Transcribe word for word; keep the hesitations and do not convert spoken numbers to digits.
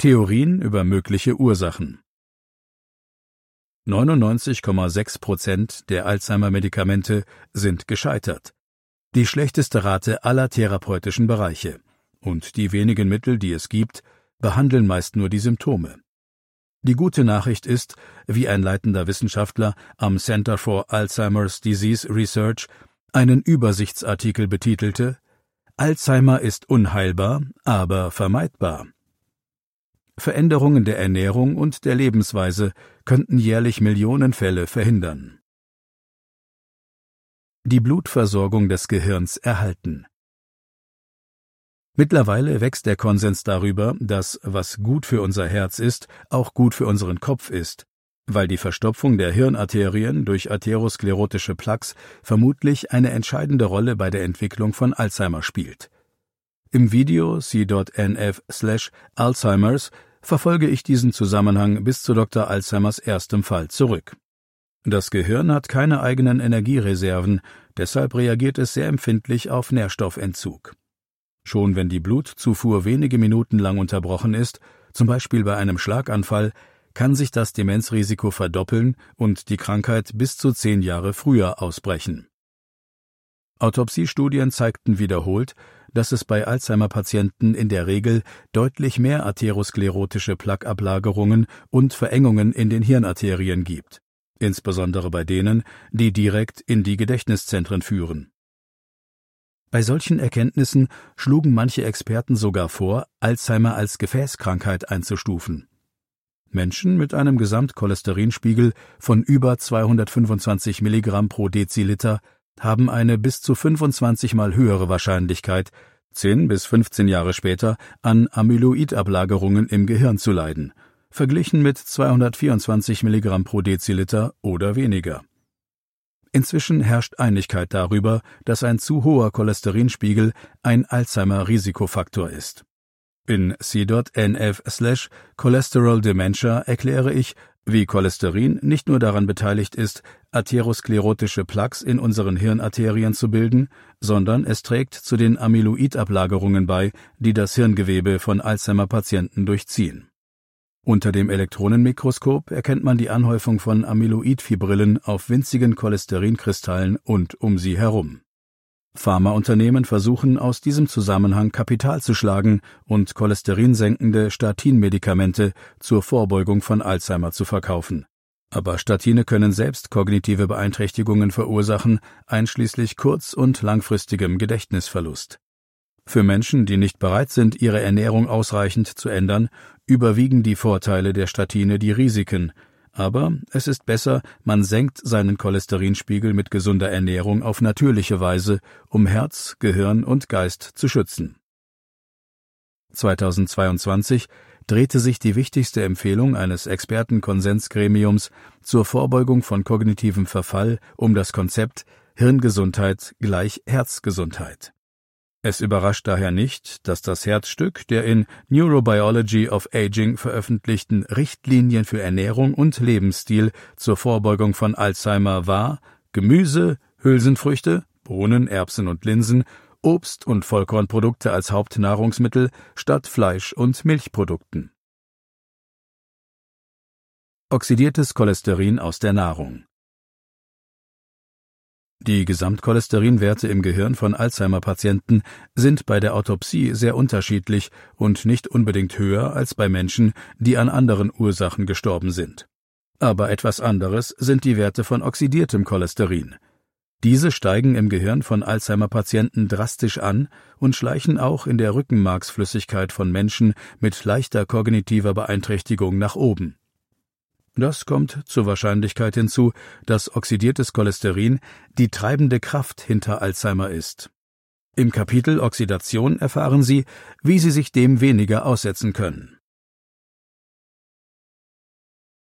Theorien über mögliche Ursachen. neunundneunzig Komma sechs Prozent der Alzheimer-Medikamente sind gescheitert. Die schlechteste Rate aller therapeutischen Bereiche. Und die wenigen Mittel, die es gibt, behandeln meist nur die Symptome. Die gute Nachricht ist, wie ein leitender Wissenschaftler am Center for Alzheimer's Disease Research einen Übersichtsartikel betitelte: Alzheimer ist unheilbar, aber vermeidbar. Veränderungen der Ernährung und der Lebensweise könnten jährlich Millionen Fälle verhindern. Die Blutversorgung des Gehirns erhalten. Mittlerweile wächst der Konsens darüber, dass, was gut für unser Herz ist, auch gut für unseren Kopf ist, weil die Verstopfung der Hirnarterien durch atherosklerotische Plaques vermutlich eine entscheidende Rolle bei der Entwicklung von Alzheimer spielt. Im Video c.nf slash Alzheimers verfolge ich diesen Zusammenhang bis zu Doktor Alzheimers erstem Fall zurück. Das Gehirn hat keine eigenen Energiereserven, deshalb reagiert es sehr empfindlich auf Nährstoffentzug. Schon wenn die Blutzufuhr wenige Minuten lang unterbrochen ist, zum Beispiel bei einem Schlaganfall, kann sich das Demenzrisiko verdoppeln und die Krankheit bis zu zehn Jahre früher ausbrechen. Autopsiestudien zeigten wiederholt, dass es bei Alzheimer-Patienten in der Regel deutlich mehr atherosklerotische Plaqueablagerungen und Verengungen in den Hirnarterien gibt, insbesondere bei denen, die direkt in die Gedächtniszentren führen. Bei solchen Erkenntnissen schlugen manche Experten sogar vor, Alzheimer als Gefäßkrankheit einzustufen. Menschen mit einem Gesamtcholesterinspiegel von über zweihundertfünfundzwanzig Milligramm pro Deziliter haben eine bis zu fünfundzwanzig Mal höhere Wahrscheinlichkeit, zehn bis fünfzehn Jahre später an Amyloidablagerungen im Gehirn zu leiden, verglichen mit zweihundertvierundzwanzig Milligramm pro Deziliter oder weniger. Inzwischen herrscht Einigkeit darüber, dass ein zu hoher Cholesterinspiegel ein Alzheimer-Risikofaktor ist. In c.nf slash Cholesterol Dementia erkläre ich, wie Cholesterin nicht nur daran beteiligt ist, atherosklerotische Plaques in unseren Hirnarterien zu bilden, sondern es trägt zu den Amyloidablagerungen bei, die das Hirngewebe von Alzheimer-Patienten durchziehen. Unter dem Elektronenmikroskop erkennt man die Anhäufung von Amyloidfibrillen auf winzigen Cholesterinkristallen und um sie herum. Pharmaunternehmen versuchen aus diesem Zusammenhang Kapital zu schlagen und cholesterinsenkende Statinmedikamente zur Vorbeugung von Alzheimer zu verkaufen. Aber Statine können selbst kognitive Beeinträchtigungen verursachen, einschließlich kurz- und langfristigem Gedächtnisverlust. Für Menschen, die nicht bereit sind, ihre Ernährung ausreichend zu ändern, überwiegen die Vorteile der Statine die Risiken. Aber es ist besser, man senkt seinen Cholesterinspiegel mit gesunder Ernährung auf natürliche Weise, um Herz, Gehirn und Geist zu schützen. zweitausendzweiundzwanzig drehte sich die wichtigste Empfehlung eines Expertenkonsensgremiums zur Vorbeugung von kognitivem Verfall um das Konzept Hirngesundheit gleich Herzgesundheit. Es überrascht daher nicht, dass das Herzstück der in Neurobiology of Aging veröffentlichten Richtlinien für Ernährung und Lebensstil zur Vorbeugung von Alzheimer war: Gemüse, Hülsenfrüchte, Bohnen, Erbsen und Linsen, Obst und Vollkornprodukte als Hauptnahrungsmittel statt Fleisch- und Milchprodukten. Oxidiertes Cholesterin aus der Nahrung. Die Gesamtcholesterinwerte im Gehirn von Alzheimer-Patienten sind bei der Autopsie sehr unterschiedlich und nicht unbedingt höher als bei Menschen, die an anderen Ursachen gestorben sind. Aber etwas anderes sind die Werte von oxidiertem Cholesterin. Diese steigen im Gehirn von Alzheimer-Patienten drastisch an und schleichen auch in der Rückenmarksflüssigkeit von Menschen mit leichter kognitiver Beeinträchtigung nach oben. Das kommt zur Wahrscheinlichkeit hinzu, dass oxidiertes Cholesterin die treibende Kraft hinter Alzheimer ist. Im Kapitel Oxidation erfahren Sie, wie Sie sich dem weniger aussetzen können.